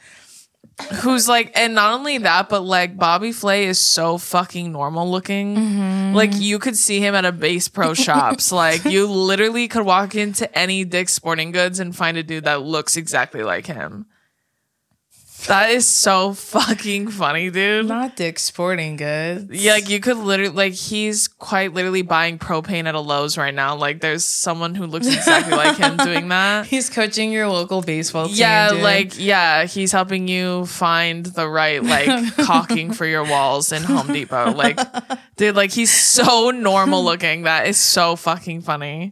C: Who's like, and not only that, but like Bobby Flay is so fucking normal looking. Mm-hmm. Like, you could see him at a Bass Pro Shops. Like, you literally could walk into any Dick's Sporting Goods and find a dude that looks exactly like him. That is so fucking funny, dude.
A: not Dick's Sporting Goods.
C: Yeah, like, you could literally, like, he's quite literally buying propane at a Lowe's right now. Like, there's someone who looks exactly like him doing that.
A: He's coaching your local baseball team.
C: Yeah,
A: dude.
C: like, yeah, he's helping you find the right, like, caulking for your walls in Home Depot. Like, dude, like, he's so normal looking. That is so fucking funny.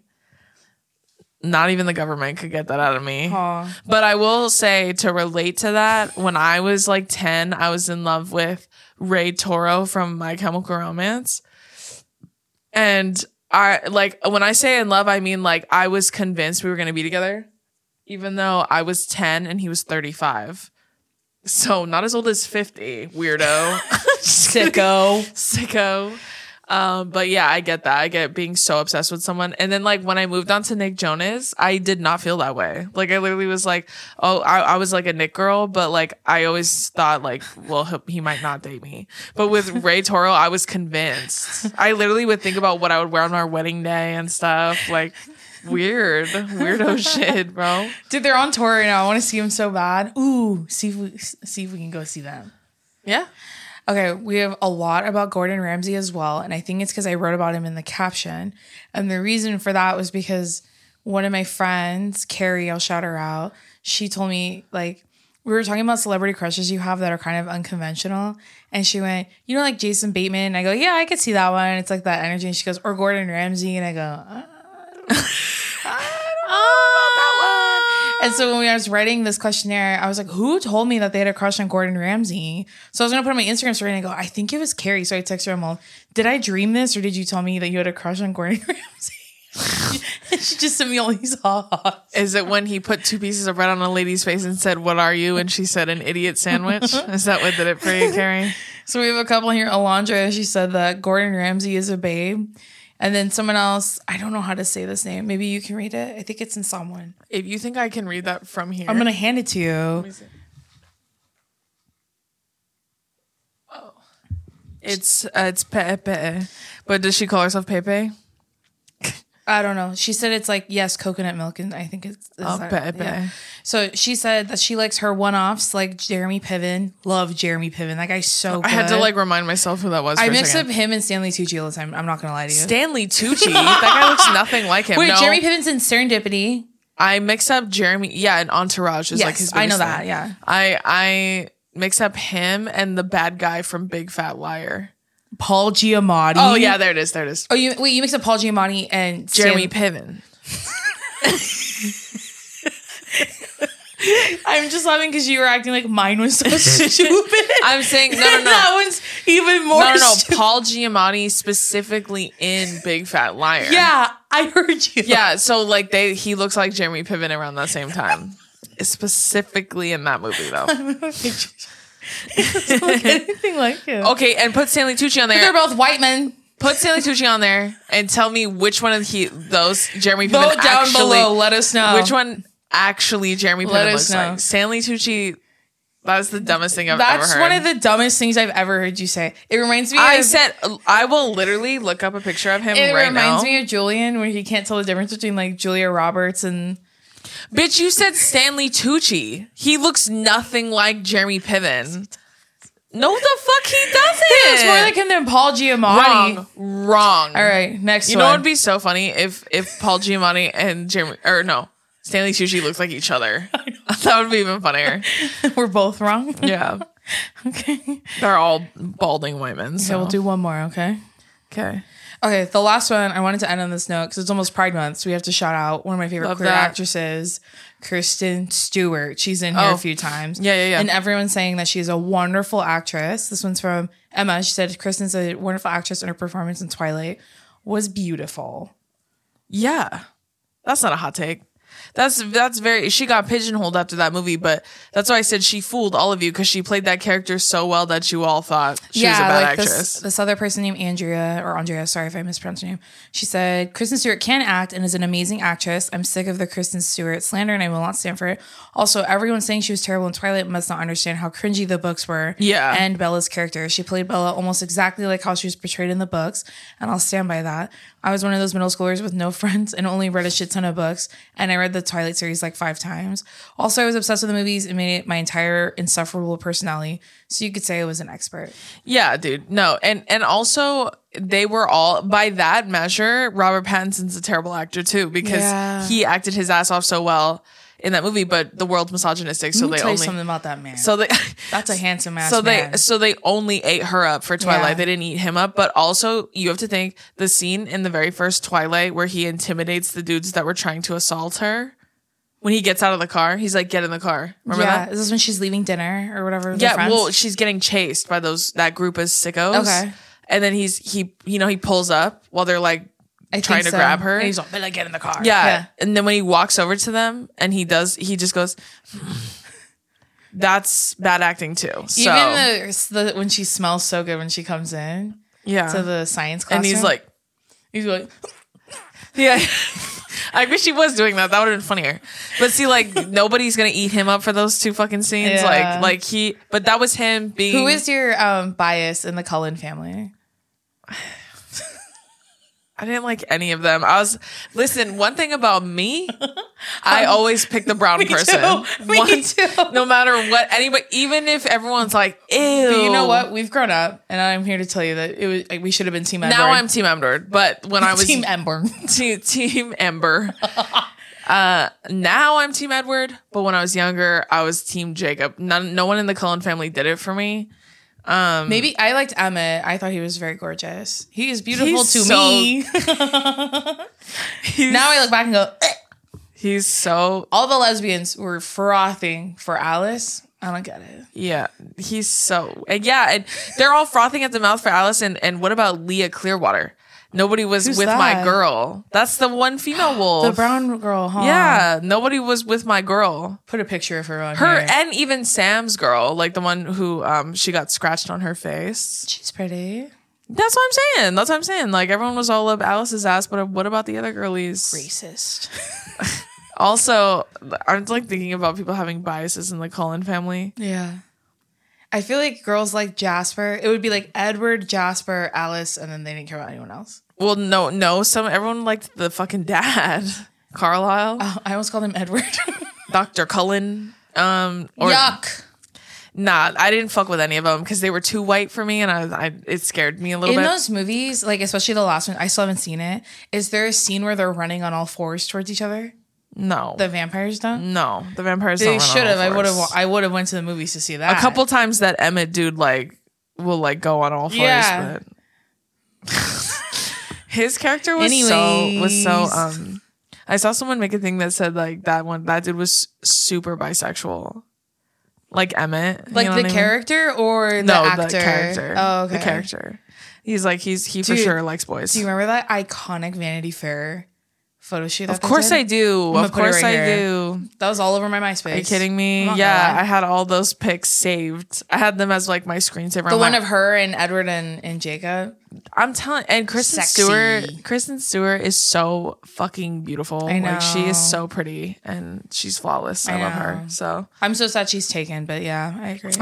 C: Not even the government could get that out of me.
A: Aw.
C: But I will say, to relate to that, when I was like ten, I was in love with Ray Toro from My Chemical Romance. And I, like, when I say in love, I mean, like, I was convinced we were going to be together, even though I was ten and he was thirty-five. So not as old as fifty, weirdo.
A: Sicko.
C: Sicko. Um, but yeah, I get that. I get being so obsessed with someone. And then, like, when I moved on to Nick Jonas, I did not feel that way. Like, I literally was like, oh, I, I was like a Nick girl, but like, I always thought like, well, he, he might not date me. But with Ray Toro, I was convinced. I literally would think about what I would wear on our wedding day and stuff. Like, weird, weirdo shit, bro.
A: Dude, they're on tour right now. I want to see them so bad. Ooh, see if we see if we can go see them.
C: Yeah.
A: Okay, we have a lot about Gordon Ramsay as well, and I think it's because I wrote about him in the caption. And the reason for that was because one of my friends, Carrie, I'll shout her out, she told me, like, we were talking about celebrity crushes you have that are kind of unconventional. And she went, you know, like Jason Bateman? And I go, yeah, I could see that one. It's like that energy. And she goes, or Gordon Ramsay. And I go, uh, And so when I was writing this questionnaire, I was like, who told me that they had a crush on Gordon Ramsay? So I was going to put on my Instagram story and I go, I think it was Carrie. So I text her, I'm all, did I dream this or did you tell me that you had a crush on Gordon Ramsay? And she just sent me all these ha-has.
C: Is it when he put two pieces of bread on a lady's face and said, what are you? And she said, an idiot sandwich? Is that what did it for you, Carrie?
A: So we have a couple here. Alondra, she said that Gordon Ramsay is a babe. And then someone else, I don't know how to say this name. Maybe you can read it. I think it's in someone.
C: If you think I can read that from here.
A: I'm going to hand it to you.
C: Let me see. Oh. It's, uh, it's Pepe. But does she call herself Pepe?
A: I don't know. She said it's like, yes, coconut milk. And I think it's... it's
C: Oh,
A: that,
C: Pepe.
A: yeah. So she said that she likes her one-offs like Jeremy Piven. Love Jeremy Piven. That guy's so good.
C: I had to like remind myself who that was for
A: I
C: a
A: mix
C: second.
A: up him and Stanley Tucci all the time. I'm not going to lie to you.
C: Stanley Tucci? That guy looks nothing like him.
A: Wait,
C: no,
A: Jeremy Piven's in Serendipity.
C: I mix up Jeremy... Yeah, and Entourage is
A: Yes,
C: like his
A: I know
C: biggest
A: that,
C: thing.
A: yeah.
C: I, I mix up him and the bad guy from Big Fat Liar.
A: Paul Giamatti.
C: Oh, yeah, there it is. There it is.
A: Oh, you wait, you mix up Paul Giamatti and
C: Jeremy
A: Stan-
C: Piven.
A: I I'm just laughing because you were acting like mine was so stupid.
C: I'm saying no, no, no.
A: That one's even more.
C: No, no, no.
A: stupid.
C: Paul Giamatti specifically in Big Fat Liar.
A: Yeah, I heard you.
C: Yeah, so like they, he looks like Jeremy Piven around that same time. Specifically in that movie, though.
A: Doesn't look anything like him.
C: Okay, and put Stanley Tucci on there.
A: They're both white men.
C: Put Stanley Tucci on there and tell me which one of he those Jeremy Piven
A: Vote down
C: actually.
A: below. Let us know
C: Which one actually Jeremy
A: Let
C: Piven
A: us
C: looks
A: know.
C: like. Stanley Tucci. That's the dumbest thing I've
A: That's
C: ever heard.
A: one of the dumbest things I've ever heard you say. It reminds me.
C: I
A: of,
C: said I will literally look up a picture of him
A: It
C: right
A: reminds
C: now.
A: me of Julian, where he can't tell the difference between like Julia Roberts and.
C: Bitch, you said Stanley Tucci. He looks nothing like Jeremy Piven. No, the fuck he doesn't.
A: He looks more like him than Paul Giamatti.
C: Wrong. Wrong.
A: All right, next
C: You
A: one.
C: know what would be so funny if if Paul Giamatti and Jeremy or no Stanley Tucci looked like each other. That would be even funnier.
A: We're both wrong.
C: Yeah.
A: Okay.
C: They're all balding white men. So
A: Okay, we'll do one more. Okay.
C: Okay.
A: Okay, the last one, I wanted to end on this note because it's almost Pride Month, so we have to shout out one of my favorite
C: Love
A: queer
C: that.
A: actresses, Kristen Stewart. She's in here
C: Oh.
A: a few times.
C: Yeah, yeah, yeah.
A: And everyone's saying that she's a wonderful actress. This one's from Emma. She said Kristen's a wonderful actress and her performance in Twilight was beautiful.
C: Yeah. That's not a hot take. That's that's very. She got pigeonholed after that movie, but that's why I said she fooled all of you because she played that character so well that you all thought she was a bad
A: like
C: actress.
A: This, this other person named Andrea or Andrea, sorry if I mispronounced her name. She said Kristen Stewart can act and is an amazing actress. I'm sick of the Kristen Stewart slander and I will not stand for it. Also, everyone saying she was terrible in Twilight must not understand how cringy the books were.
C: Yeah.
A: And Bella's character. She played Bella almost exactly like how she was portrayed in the books, and I'll stand by that. I was one of those middle schoolers with no friends and only read a shit ton of books, and I read the Twilight series like five times. Also, I was obsessed with the movies and made it my entire insufferable personality. So you could say I was an expert.
C: Yeah, dude. No, and and also they were all by that measure. Robert Pattinson's a terrible actor too because
A: Yeah.
C: he acted his ass off so well in that movie, but the world's misogynistic, so
A: Let me
C: they
A: tell you
C: only
A: something about that man.
C: so they
A: That's a handsome ass
C: so they
A: man.
C: so they only ate her up for Twilight.
A: Yeah.
C: They didn't eat him up, but also you have to think the scene in the very first Twilight where he intimidates the dudes that were trying to assault her. When he gets out of the car, he's like, "Get in the car." Remember
A: yeah,
C: that?
A: is this when she's leaving dinner or whatever? with her
C: Yeah,
A: friends?
C: well, she's getting chased by those that group of sickos.
A: Okay.
C: And then he's he you know he pulls up while they're like
A: I think
C: trying to
A: so.
C: grab her.
A: And he's like, "Bella, get in the car."
C: yeah. And then when he walks over to them and he does he just goes that's bad acting too. So
A: Even the, the when she smells so good when she comes in
C: yeah.
A: to the science class,
C: and he's like
A: he's like,
C: yeah. I wish he was doing that. That would have been funnier. But see, like nobody's gonna eat him up for those two fucking scenes.
A: Yeah.
C: Like, like he. But that was him being.
A: "Who is your um, bias in the Cullen family?"
C: I didn't like any of them. I was listen. One thing about me, I always pick the brown
A: Me
C: person.
A: too. Me
C: One-
A: too.
C: No matter what anybody, even if everyone's like, "Ew,"
A: But you know what? We've grown up, and I'm here to tell you that it was like, we should have been Team Ember.
C: Now I'm Team Ember, but when I was
A: Team Ember.
C: Team, team Ember. Uh, now I'm Team Edward, but when I was younger, I was Team Jacob. None, no one in the Cullen family did it for me. Um,
A: Maybe I liked Emmett. I thought he was very gorgeous. He is beautiful
C: He's
A: to
C: so-
A: me.
C: he's,
A: Now I look back and go, "Eh."
C: he's so
A: All the lesbians were frothing for Alice. I don't get it.
C: yeah, he's so and yeah, and they're all frothing at the mouth for Alice. And and what about Leah Clearwater? Nobody was
A: Who's
C: with
A: that?
C: my girl. That's the one female wolf.
A: The brown girl, huh?
C: Yeah, nobody was with my girl.
A: Put a picture of her on
C: Her
A: here.
C: and even Sam's girl, like the one who um she got scratched on her face.
A: She's pretty.
C: That's what I'm saying. That's what I'm saying. Like everyone was all up Alice's ass, but what about the other girlies?
A: Racist.
C: Also, I'm like thinking about people having biases in the Cullen family.
A: Yeah. I feel like girls like Jasper, it would be like Edward, Jasper, Alice, and then they didn't care about anyone else.
C: Well, no, no. Some everyone liked the fucking dad, Carlisle,
A: Oh, I almost called him Edward.
C: Doctor Cullen. Um, or,
A: Yuck.
C: Nah, I didn't fuck with any of them because they were too white for me, and I, I it scared me a little
A: In
C: bit.
A: those movies, like especially the last one, I still haven't seen it. Is there a scene where they're running on all fours towards each other?
C: no,
A: The vampires don't?
C: no, the vampires.
A: They
C: don't run on
A: should have.
C: all
A: I would have.
C: fours.
A: I would have went to the movies to see that.
C: A couple times that Emmett dude like will like go on all fours,
A: Yeah.
C: but his character was so was so
A: Anyways.
C: um I saw someone make a thing that said like that one that dude was super bisexual. Like Emmett.
D: Like
C: you know
D: the
C: what I mean?
D: character or the
C: no,
D: actor?
C: the character.
D: Oh, okay.
C: The character. He's like he's he for
D: Dude,
C: sure likes boys.
D: Do you remember that iconic Vanity Fair photo shoot?
C: Of course I do. Of course I
D: here.
C: do.
D: That was all over my MySpace.
C: Are you kidding me? Yeah, I had all those pics saved. I had them as like my screensaver.
D: The
C: on
D: one
C: my,
D: of her and Edward and, and Jacob.
C: I'm telling, and Kristen
D: Sexy.
C: Stewart. Kristen Stewart is so fucking beautiful.
D: I know.
C: Like she is so pretty and she's flawless. I,
D: I
C: love
D: know.
C: her. So
D: I'm so sad she's taken, but yeah, I agree.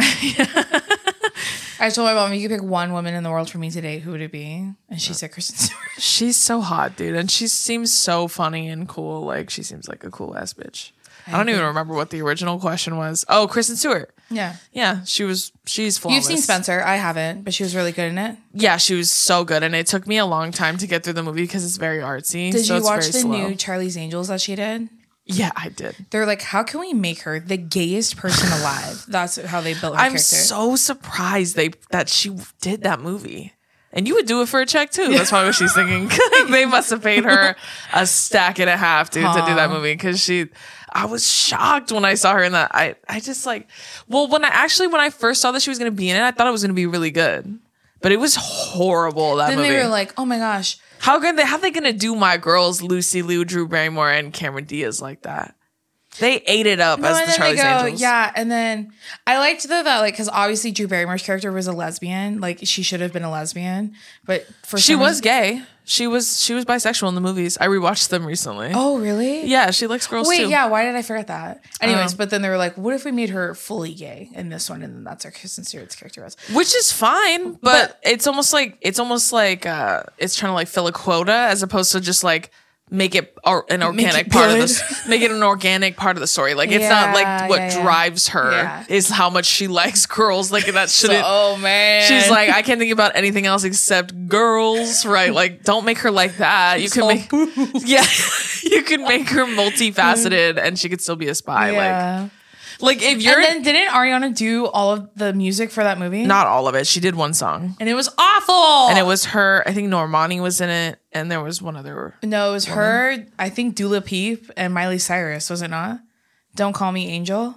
D: I told my mom, you could pick one woman in the world for me to date, who would it be? And she said Kristen Stewart.
C: she's so hot, dude, and she seems so funny and cool. Like she seems like a cool ass bitch. I, I don't even remember what the original question was. Oh, Kristen Stewart.
D: Yeah.
C: Yeah, she was, she's flawless.
D: You've seen Spencer. I haven't, but she was really good in it.
C: Yeah, she was so good. And it took me a long time to get through the movie because it's very artsy.
D: Did
C: so
D: you
C: it's
D: watch
C: very
D: the
C: slow.
D: new Charlie's Angels that she did?
C: Yeah, I did.
D: They're like, how can we make her the gayest person alive? That's how they built her
C: I'm
D: character.
C: so surprised they that she did that movie. And you would do it for a check too. That's probably what she's thinking. They must have paid her a stack and a half, dude, huh. to do that movie. Because she, I was shocked when I saw her in that. I, I just like, well, when I actually, when I first saw that she was going to be in it, I thought it was going to be really good. But it was horrible, that
D: then
C: movie.
D: Then they were like, oh my gosh.
C: How good they, how they going to do my girls, Lucy Liu, Drew Barrymore, and Cameron Diaz like that? They ate it up
D: no,
C: as
D: and
C: the
D: then
C: Charlie's
D: they go,
C: Angels.
D: Yeah, and then I liked the, that, like, because obviously Drew Barrymore's character was a lesbian. Like, she should have been a lesbian, but for
C: she
D: some
C: was
D: reason-
C: gay. She was she was bisexual in the movies. I rewatched them recently.
D: Oh, really?
C: Yeah, she likes girls
D: Wait,
C: too.
D: yeah. Why did I forget that? Anyways,
C: Um,
D: but then they were like, "What if we made her fully gay in this one?" And then that's our Kristen Stewart's character was.
C: Which is fine, but, but it's almost like it's almost like uh, it's trying to like fill a quota as opposed to just like make it or, an organic
D: it
C: part of
D: good.
C: this. Make it an organic part of the story. Like it's
D: Yeah,
C: not like what
D: yeah, yeah.
C: drives her
D: Yeah.
C: is how much she likes girls. Like that shouldn't.
D: Oh man,
C: She's like, I can't think about anything else except girls, right? Like, don't make her like that. You can make, yeah, you can make her multifaceted, and she could still be a spy.
D: yeah.
C: Like, like if you're
D: And then didn't Ariana do all of the music for that movie?
C: not all of it, she did one song,
D: and it was awful.
C: and it was her. I think Normani was in it, and there was one other.
D: no, it was her. I think Dula Peep and Miley Cyrus. Was it not? Don't Call Me Angel.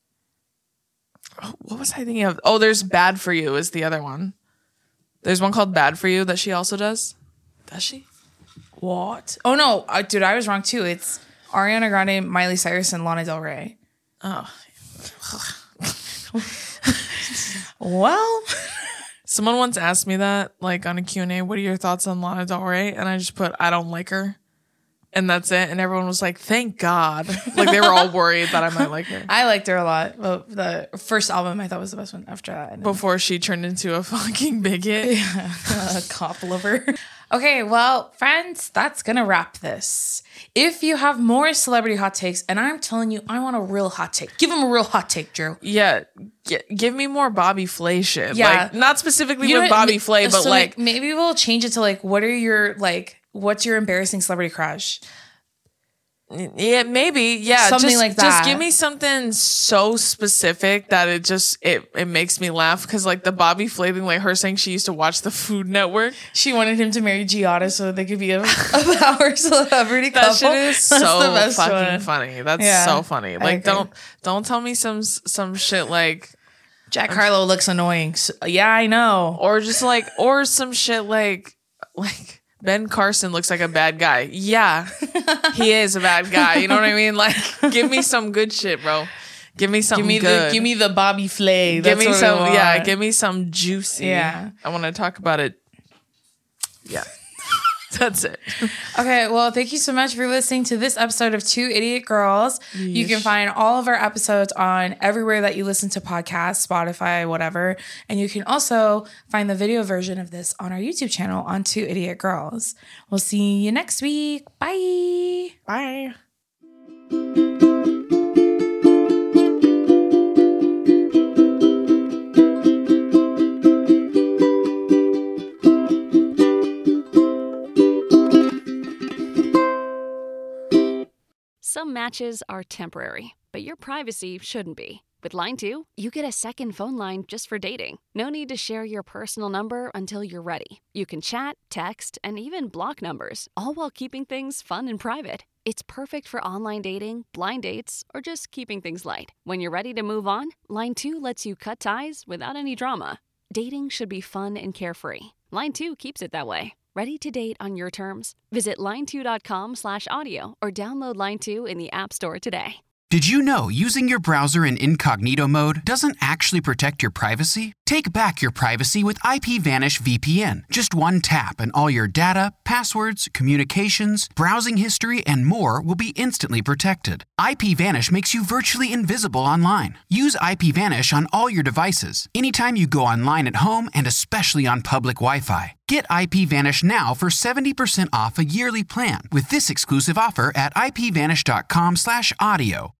C: What was I thinking of? Oh, there's Bad For You is the other one. There's one called Bad For You that she also does. Does she?
D: What? Oh no, uh, dude, I was wrong too. It's Ariana Grande, Miley Cyrus, and Lana Del Rey.
C: Oh.
D: Well,
C: Someone once asked me that, like on a Q and A, what are your thoughts on Lana Del Rey? And I just put, I don't like her. And that's it. And everyone was like, thank God. Like they were all worried that I might like her.
D: I liked her a lot. Well, the first album I thought was the best one. After that,
C: Before she turned into a fucking bigot.
D: a cop lover. Okay, well, friends, that's gonna wrap this. If you have more celebrity hot takes, and I'm telling you, I want a real hot take. Give them a real hot take, Drew.
C: Yeah. G- give me more Bobby Flay shit.
D: Yeah.
C: Like, not specifically
D: You know
C: with
D: what?
C: Bobby Flay, but
D: So,
C: like,
D: maybe we'll change it to like, what are your like, what's your embarrassing celebrity crush?
C: yeah, maybe. Yeah.
D: Something
C: just,
D: like that.
C: Just give me something so specific that it just, it, it makes me laugh. Cause like the Bobby Flay thing, like her saying she used to watch the Food Network.
D: She wanted him to marry Giada so they could be a, a power celebrity couple.
C: That shit is
D: That's
C: so
D: the best
C: fucking
D: one.
C: funny. That's
D: Yeah,
C: so funny.
D: I
C: Like,
D: agree.
C: don't don't tell me some some shit like,
D: Jack Harlow looks annoying. So- yeah, I know.
C: or just like, or some shit like like Ben Carson looks like a bad guy. Yeah, he is a bad guy. You know what I mean? Like, give me some good shit, bro. Give me something
D: Give me
C: good.
D: the give me the Bobby Flay.
C: Give
D: That's
C: me
D: what we
C: some.
D: want.
C: Yeah, give me some juicy.
D: Yeah.
C: I want to talk about it. Yeah, that's it.
D: Okay, well, thank you so much for listening to this episode of Two Idiot Girls. You can find all of our episodes on everywhere that you listen to podcasts, Spotify, whatever. And you can also find the video version of this on our YouTube channel on Two Idiot Girls. We'll see you next week. Bye.
C: Bye.
E: Some matches are temporary, but your privacy shouldn't be. With Line two, you get a second phone line just for dating. No need to share your personal number until you're ready. You can chat, text, and even block numbers, all while keeping things fun and private. It's perfect for online dating, blind dates, or just keeping things light. When you're ready to move on, Line two lets you cut ties without any drama. Dating should be fun and carefree. Line two keeps it that way. Ready to date on your terms? Visit line two dot com slash audio or download Line two in the App Store today.
F: Did you know using your browser in incognito mode doesn't actually protect your privacy? Take back your privacy with IPVanish V P N. Just one tap and all your data, passwords, communications, browsing history, and more will be instantly protected. IPVanish makes you virtually invisible online. Use IPVanish on all your devices, anytime you go online at home and especially on public Wi-Fi. Get IPVanish now for seventy percent off a yearly plan with this exclusive offer at ipvanish dot com slash audio.